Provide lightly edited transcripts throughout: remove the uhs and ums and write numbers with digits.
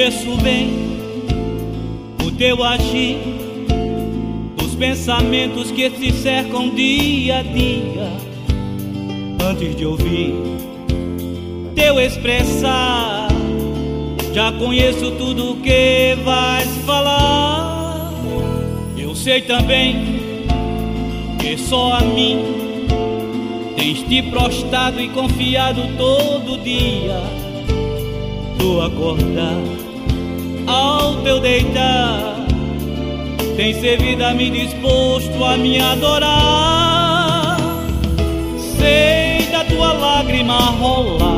conheço bem o teu agir, os pensamentos que te cercam dia a dia. Antes de ouvir teu expressar, já conheço tudo que vais falar. Eu sei também que só a mim tens te prostrado e confiado todo dia. Do acordar ao teu deitar, tens servido a mim, disposto a me adorar. Sei da tua lágrima rolar,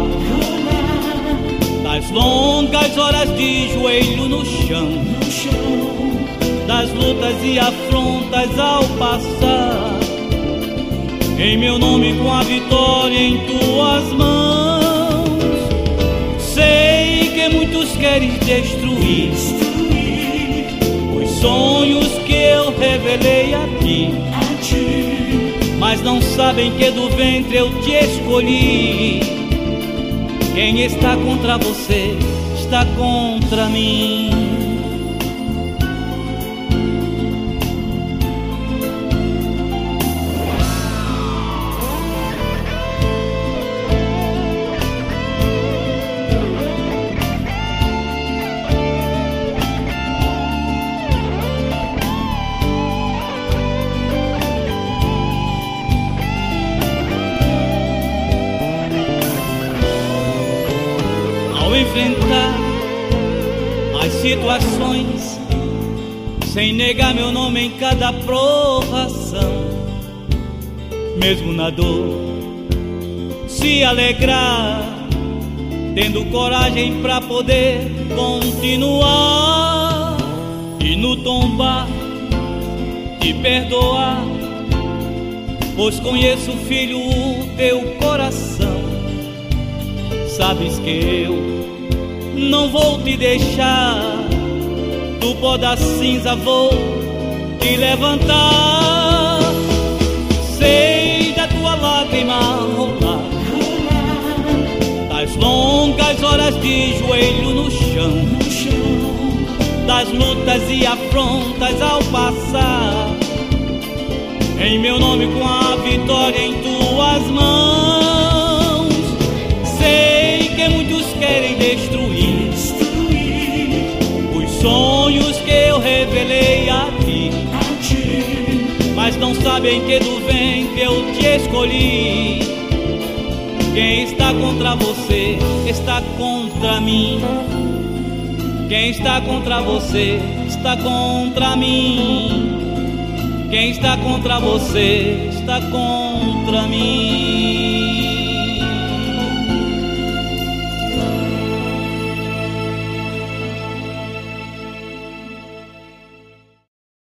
das longas horas de joelho no chão, das lutas e afrontas ao passar, em meu nome com a vitória em tuas mãos. Sei que muitos querem destruir os sonhos que eu revelei a ti, mas não sabem que do ventre eu te escolhi. Quem está contra você está contra mim. Ao enfrentar as situações, sem negar meu nome em cada provação, mesmo na dor, se alegrar, tendo coragem pra poder continuar, e no tombar te perdoar, pois conheço, filho, o teu coração. Sabes que eu não vou te deixar, do pó da cinza vou te levantar. Sei da tua lágrima rolar, das longas horas de joelho no chão, das lutas e afrontas ao passar, em meu nome com a vitória em tuas mãos. Sei que muitos querem destruir os sonhos que eu revelei a ti, mas não sabem que do ventre eu te escolhi. Quem está contra você está contra mim. Quem está contra você está contra mim. Quem está contra você está contra mim.